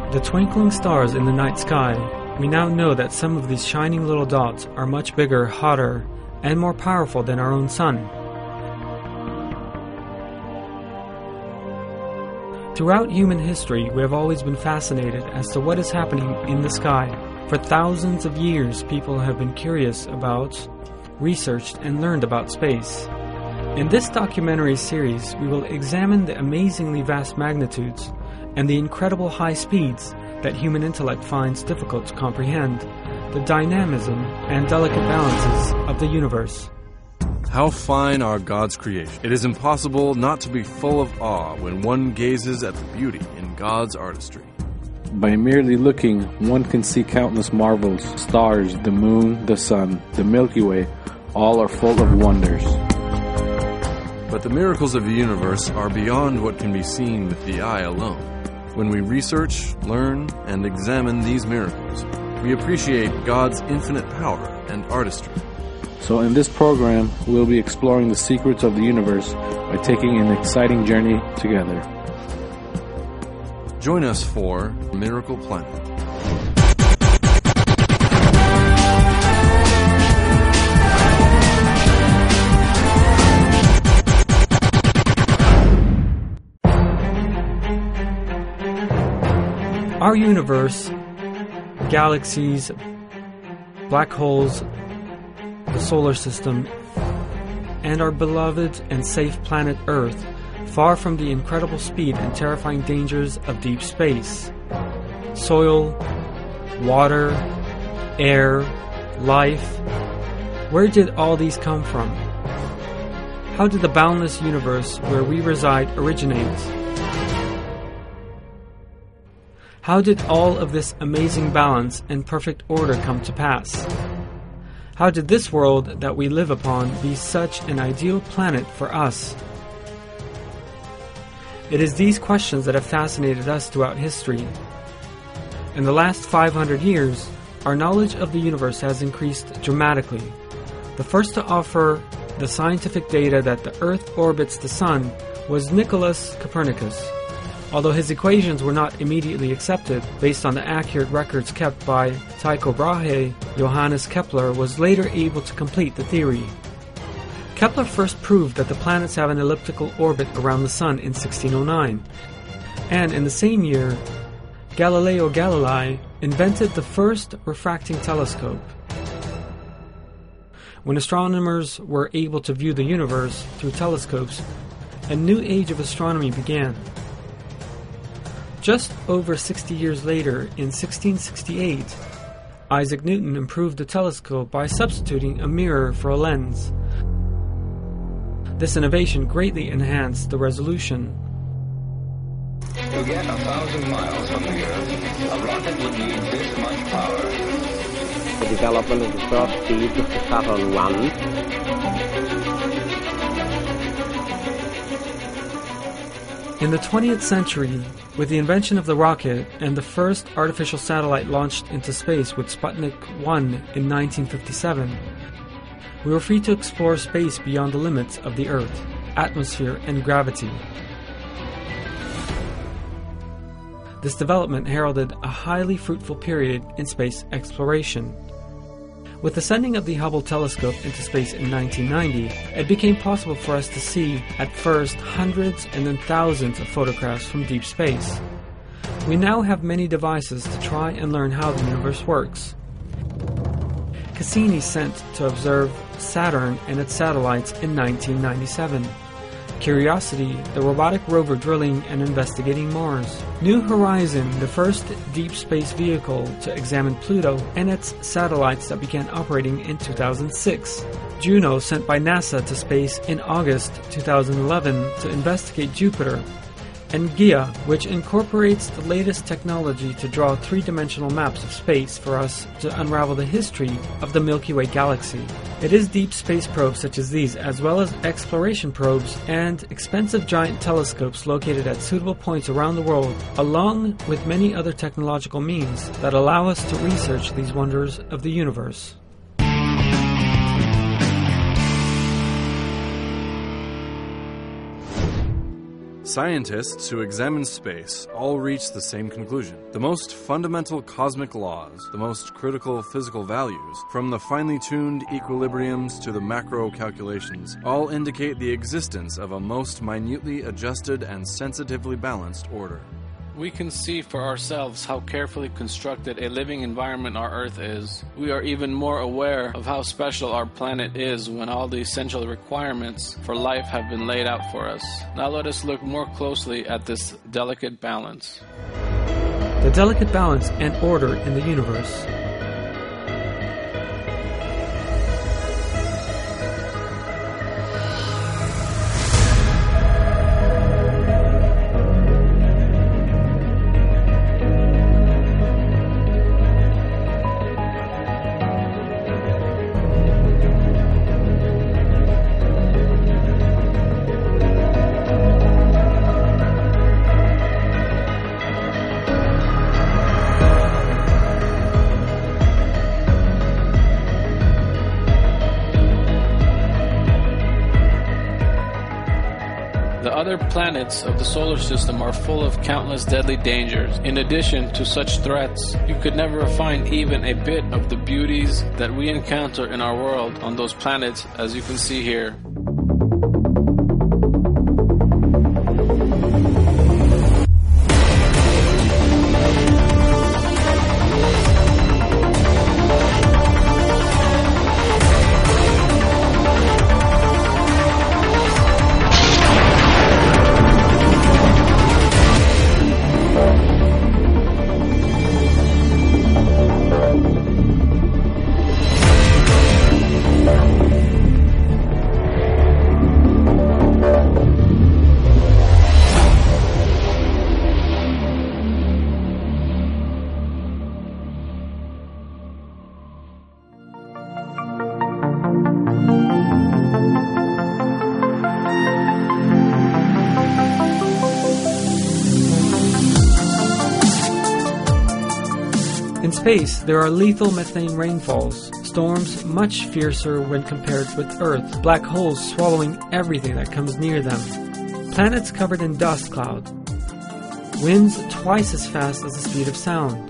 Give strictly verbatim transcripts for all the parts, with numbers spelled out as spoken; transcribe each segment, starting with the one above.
The twinkling stars in the night sky, we now know that some of these shining little dots are much bigger, hotter, and more powerful than our own sun. Throughout human history, we have always been fascinated as to what is happening in the sky. For thousands of years, people have been curious about, researched, and learned about space. In this documentary series, we will examine the amazingly vast magnitudes and the incredible high speeds that human intellect finds difficult to comprehend, the dynamism and delicate balances of the universe. How fine are God's creation. It is impossible not to be full of awe when one gazes at the beauty in God's artistry. By merely looking, one can see countless marvels. Stars, the moon, the sun, the Milky Way, all are full of wonders. But the miracles of the universe are beyond what can be seen with the eye alone. When we research, learn, and examine these miracles, we appreciate God's infinite power and artistry. So in this program, we'll be exploring the secrets of the universe by taking an exciting journey together. Join us for Miracle Planet. Our universe, galaxies, black holes, the solar system, and our beloved and safe planet Earth, far from the incredible speed and terrifying dangers of deep space. Soil, water, air, life. Where did all these come from? How did the boundless universe where we reside originate? How did all of this amazing balance and perfect order come to pass? How did this world that we live upon be such an ideal planet for us? It is these questions that have fascinated us throughout history. In the last five hundred years, our knowledge of the universe has increased dramatically. The first to offer the scientific data that the Earth orbits the Sun was Nicholas Copernicus. Although his equations were not immediately accepted based on the accurate records kept by Tycho Brahe, Johannes Kepler was later able to complete the theory. Kepler first proved that the planets have an elliptical orbit around the Sun in sixteen oh nine, and in the same year, Galileo Galilei invented the first refracting telescope. When astronomers were able to view the universe through telescopes, a new age of astronomy began. Just over sixty years later, in sixteen sixty-eight, Isaac Newton improved the telescope by substituting a mirror for a lens. This innovation greatly enhanced the resolution. To get a thousand miles from the Earth, a rocket would need this much power. The development of the first speed of the Saturn one. In the twentieth century, with the invention of the rocket and the first artificial satellite launched into space with Sputnik one in nineteen fifty-seven, we were free to explore space beyond the limits of the Earth, atmosphere, and gravity. This development heralded a highly fruitful period in space exploration. With the sending of the Hubble telescope into space in nineteen ninety, it became possible for us to see, at first, hundreds and then thousands of photographs from deep space. We now have many devices to try and learn how the universe works. Cassini sent to observe Saturn and its satellites in nineteen ninety-seven. Curiosity, the robotic rover drilling and investigating Mars. New Horizon, the first deep space vehicle to examine Pluto and its satellites that began operating in two thousand six. Juno, sent by NASA to space in August two thousand eleven to investigate Jupiter. And Gaia, which incorporates the latest technology to draw three-dimensional maps of space for us to unravel the history of the Milky Way galaxy. It is deep space probes such as these, as well as exploration probes and expensive giant telescopes located at suitable points around the world, along with many other technological means that allow us to research these wonders of the universe. Scientists who examine space all reach the same conclusion. The most fundamental cosmic laws, the most critical physical values, from the finely tuned equilibriums to the macro calculations, all indicate the existence of a most minutely adjusted and sensitively balanced order. We can see for ourselves how carefully constructed a living environment our Earth is. We are even more aware of how special our planet is when all the essential requirements for life have been laid out for us. Now let us look more closely at this delicate balance. The delicate balance and order in the universe. The other planets of the solar system are full of countless deadly dangers. In addition to such threats, you could never find even a bit of the beauties that we encounter in our world on those planets, as you can see here. In space, there are lethal methane rainfalls, storms much fiercer when compared with Earth, black holes swallowing everything that comes near them, planets covered in dust cloud, winds twice as fast as the speed of sound,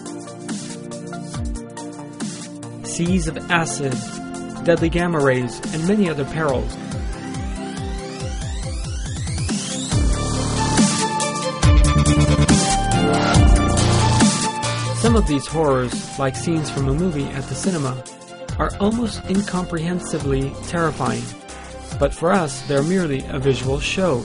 seas of acid, deadly gamma rays, and many other perils. Some of these horrors, like scenes from a movie at the cinema, are almost incomprehensibly terrifying, but for us they're merely a visual show.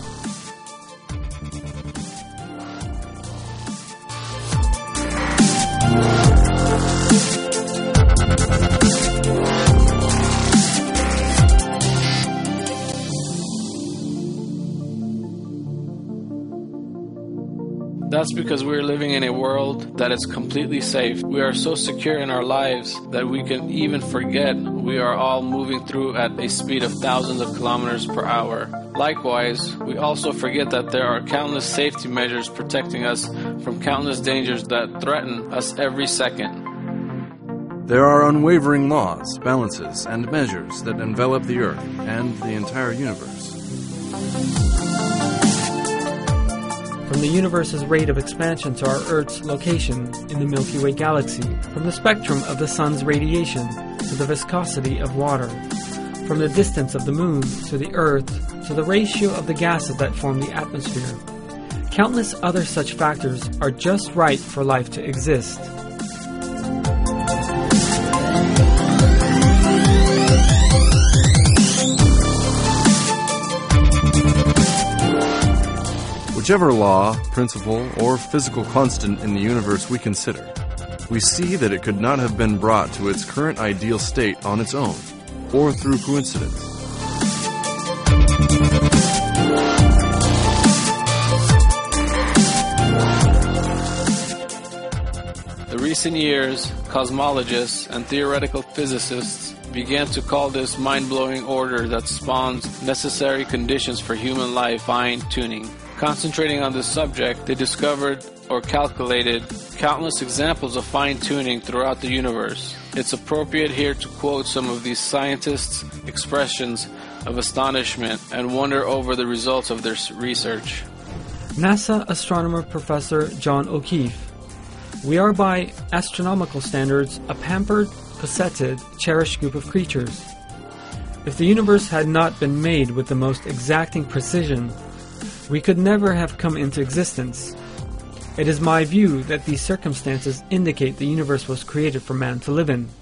That's because we're living in a world that is completely safe. We are so secure in our lives that we can even forget we are all moving through at a speed of thousands of kilometers per hour. Likewise, we also forget that there are countless safety measures protecting us from countless dangers that threaten us every second. There are unwavering laws, balances, and measures that envelop the Earth and the entire universe. From the universe's rate of expansion to our Earth's location in the Milky Way galaxy, from the spectrum of the sun's radiation to the viscosity of water, from the distance of the moon to the Earth to the ratio of the gases that form the atmosphere. Countless other such factors are just right for life to exist. Whichever law, principle, or physical constant in the universe we consider, we see that it could not have been brought to its current ideal state on its own, or through coincidence. In recent years, cosmologists and theoretical physicists began to call this mind-blowing order that spawns necessary conditions for human life fine-tuning. Concentrating on this subject, they discovered or calculated countless examples of fine-tuning throughout the universe. It's appropriate here to quote some of these scientists' expressions of astonishment and wonder over the results of their research. NASA astronomer Professor John O'Keefe. We are by astronomical standards a pampered, cosseted, cherished group of creatures. If the universe had not been made with the most exacting precision, we could never have come into existence. It is my view that these circumstances indicate the universe was created for man to live in.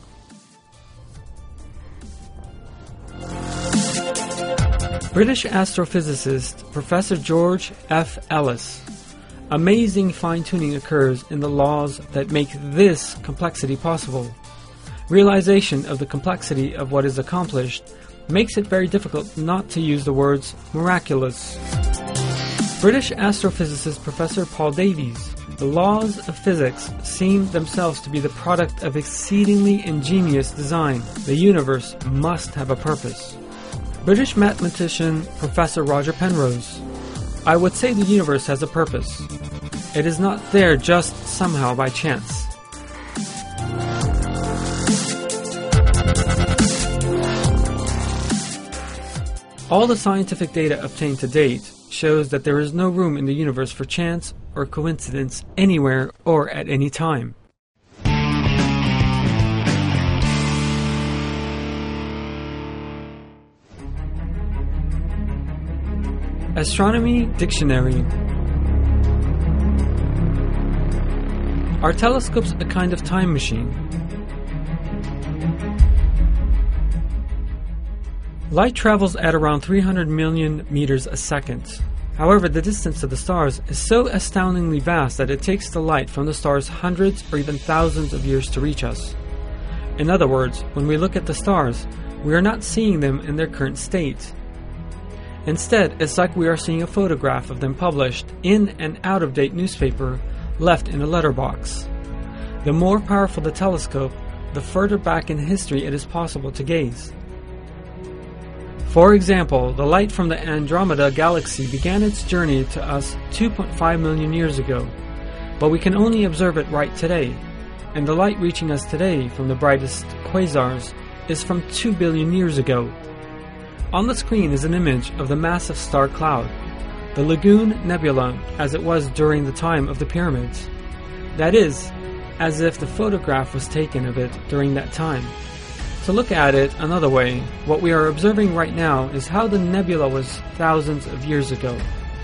British astrophysicist Professor George F. Ellis. Amazing fine-tuning occurs in the laws that make this complexity possible. Realization of the complexity of what is accomplished makes it very difficult not to use the words miraculous. British astrophysicist Professor Paul Davies. The laws of physics seem themselves to be the product of exceedingly ingenious design. The universe must have a purpose. British mathematician Professor Roger Penrose. I would say the universe has a purpose. It is not there just somehow by chance. All the scientific data obtained to date shows that there is no room in the universe for chance or coincidence anywhere or at any time. Astronomy Dictionary. Are telescopes a kind of time machine? Light travels at around three hundred million meters a second. However, the distance to the stars is so astoundingly vast that it takes the light from the stars hundreds or even thousands of years to reach us. In other words, when we look at the stars, we are not seeing them in their current state. Instead, it's like we are seeing a photograph of them published in an out-of-date newspaper left in a letterbox. The more powerful the telescope, the further back in history it is possible to gaze. For example, the light from the Andromeda galaxy began its journey to us two point five million years ago, but we can only observe it right today, and the light reaching us today from the brightest quasars is from two billion years ago. On the screen is an image of the massive star cloud, the Lagoon Nebula, as it was during the time of the pyramids. That is, as if the photograph was taken of it during that time. To look at it another way, what we are observing right now is how the nebula was thousands of years ago.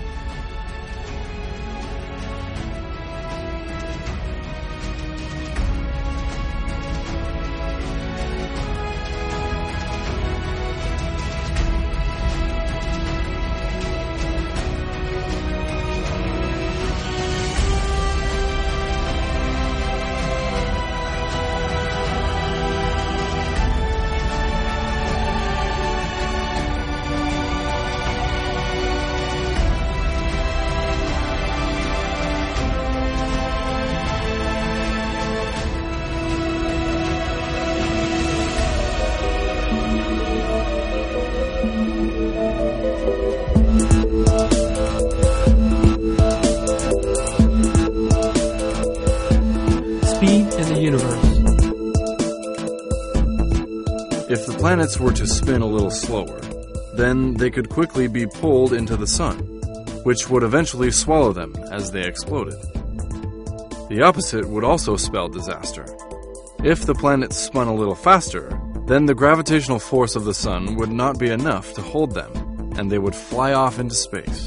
If the planets were to spin a little slower, then they could quickly be pulled into the sun, which would eventually swallow them as they exploded. The opposite would also spell disaster. If the planets spun a little faster, then the gravitational force of the sun would not be enough to hold them, and they would fly off into space.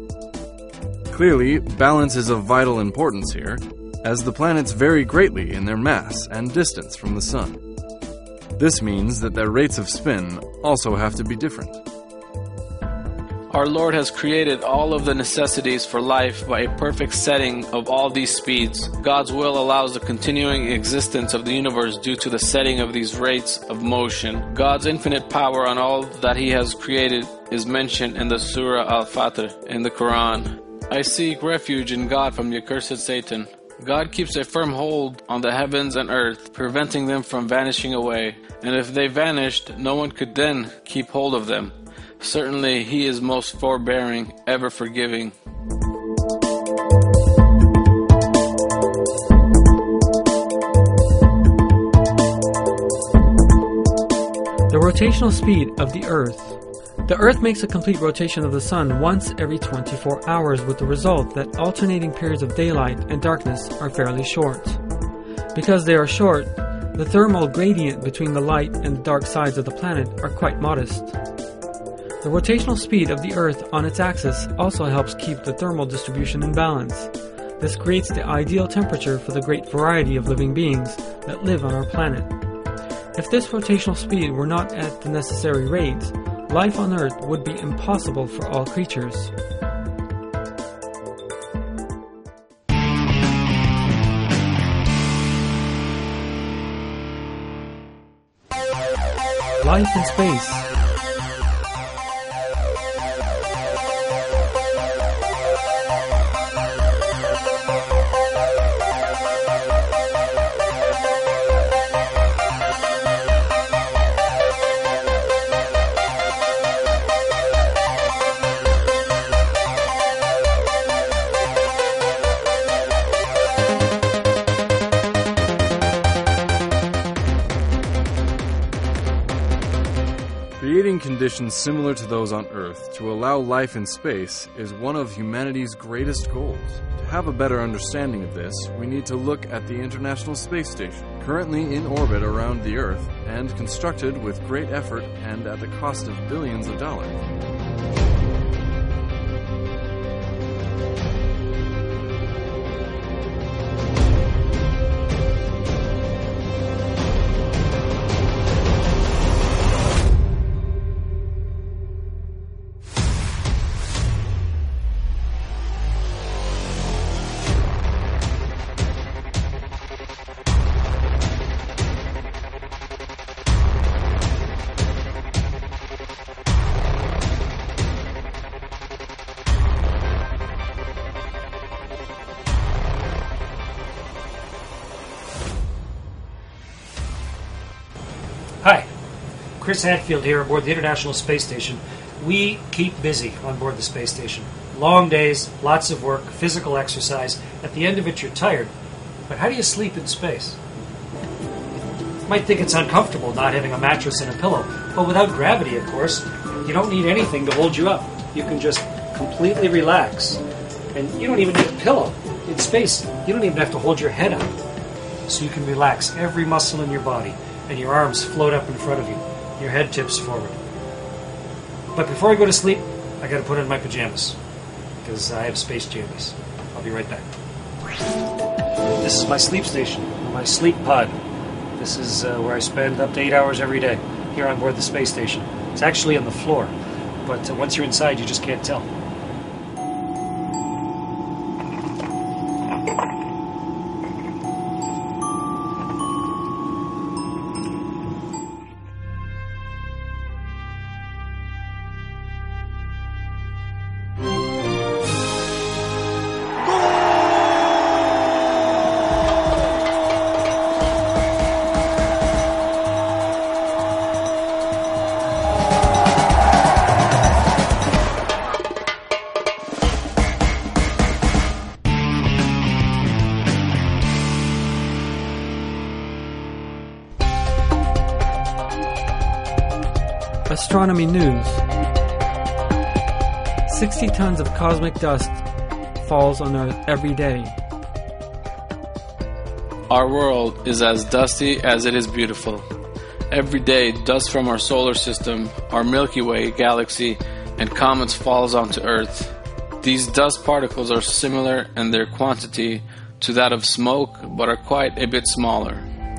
Clearly, balance is of vital importance here, as the planets vary greatly in their mass and distance from the sun. This means that their rates of spin also have to be different. Our Lord has created all of the necessities for life by a perfect setting of all these speeds. God's will allows the continuing existence of the universe due to the setting of these rates of motion. God's infinite power on all that He has created is mentioned in the Surah Al-Fatir in the Quran. I seek refuge in God from the accursed Satan. God keeps a firm hold on the heavens and earth, preventing them from vanishing away. And if they vanished, no one could then keep hold of them. Certainly, He is most forbearing, ever forgiving. The rotational speed of the Earth. The Earth makes a complete rotation of the Sun once every twenty-four hours, with the result that alternating periods of daylight and darkness are fairly short. Because they are short, the thermal gradient between the light and the dark sides of the planet are quite modest. The rotational speed of the Earth on its axis also helps keep the thermal distribution in balance. This creates the ideal temperature for the great variety of living beings that live on our planet. If this rotational speed were not at the necessary rate, life on Earth would be impossible for all creatures. Life in space. Creating conditions similar to those on Earth to allow life in space is one of humanity's greatest goals. To have a better understanding of this, we need to look at the International Space Station, currently in orbit around the Earth and constructed with great effort and at the cost of billions of dollars. Hi, Chris Hadfield here aboard the International Space Station. We keep busy on board the space station. Long days, lots of work, physical exercise. At the end of it, you're tired. But how do you sleep in space? You might think it's uncomfortable not having a mattress and a pillow. But without gravity, of course, you don't need anything to hold you up. You can just completely relax. And you don't even need a pillow. In space, you don't even have to hold your head up. So you can relax every muscle in your body, and your arms float up in front of you. Your head tips forward. But before I go to sleep, I gotta put on my pajamas, because I have space jammies. I'll be right back. This is my sleep station, my sleep pod. This is uh, where I spend up to eight hours every day, here on board the space station. It's actually on the floor, but uh, once you're inside, you just can't tell. Astronomy news. sixty tons of cosmic dust falls on Earth every day. Our world is as dusty as it is beautiful. Every day, dust from our solar system, our Milky Way galaxy, and comets falls onto Earth. These dust particles are similar in their quantity to that of smoke, but are quite a bit smaller.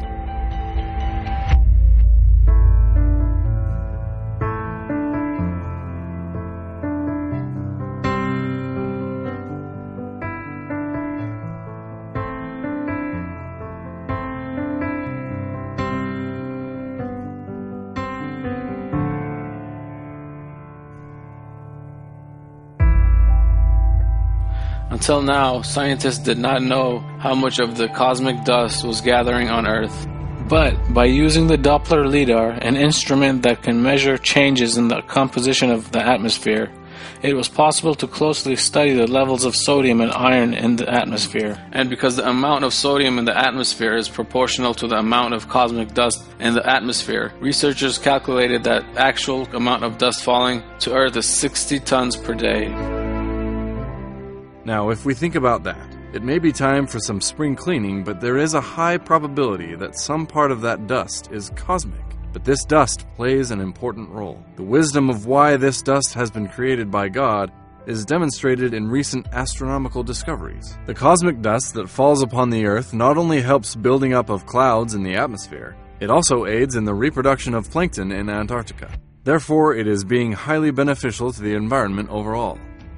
Until now, scientists did not know how much of the cosmic dust was gathering on Earth. But by using the Doppler lidar, an instrument that can measure changes in the composition of the atmosphere, it was possible to closely study the levels of sodium and iron in the atmosphere. And because the amount of sodium in the atmosphere is proportional to the amount of cosmic dust in the atmosphere, researchers calculated that actual amount of dust falling to Earth is sixty tons per day. Now, if we think about that, it may be time for some spring cleaning, but there is a high probability that some part of that dust is cosmic. But this dust plays an important role. The wisdom of why this dust has been created by God is demonstrated in recent astronomical discoveries. The cosmic dust that falls upon the Earth not only helps building up of clouds in the atmosphere, it also aids in the reproduction of plankton in Antarctica. Therefore, it is being highly beneficial to the environment overall.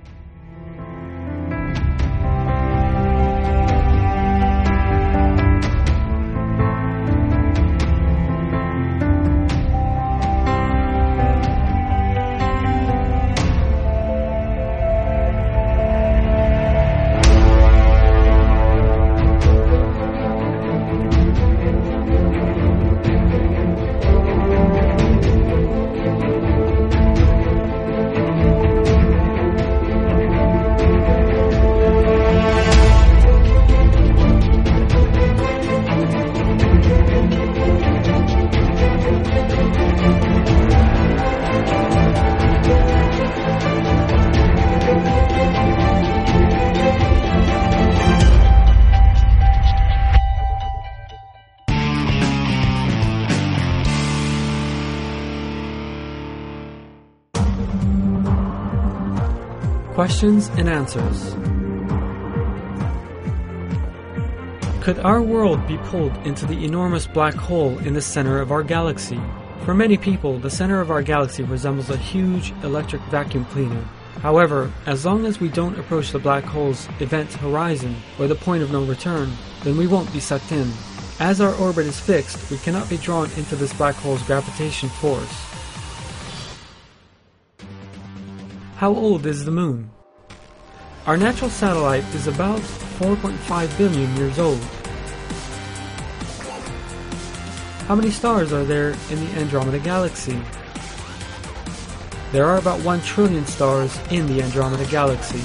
Questions and answers. Could our world be pulled into the enormous black hole in the center of our galaxy? For many people, the center of our galaxy resembles a huge electric vacuum cleaner. However, as long as we don't approach the black hole's event horizon, or the point of no return, then we won't be sucked in. As our orbit is fixed, we cannot be drawn into this black hole's gravitation force. How old is the Moon? Our natural satellite is about four point five billion years old. How many stars are there in the Andromeda Galaxy? There are about one trillion stars in the Andromeda Galaxy.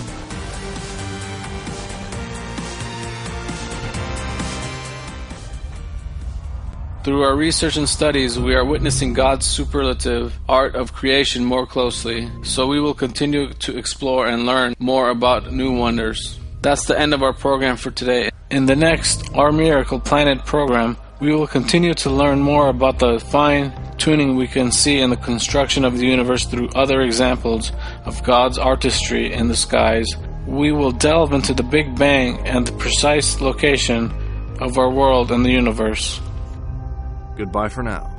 Through our research and studies, we are witnessing God's superlative art of creation more closely, so we will continue to explore and learn more about new wonders. That's the end of our program for today. In the next Our Miracle Planet program, we will continue to learn more about the fine tuning we can see in the construction of the universe through other examples of God's artistry in the skies. We will delve into the Big Bang and the precise location of our world and the universe. Goodbye for now.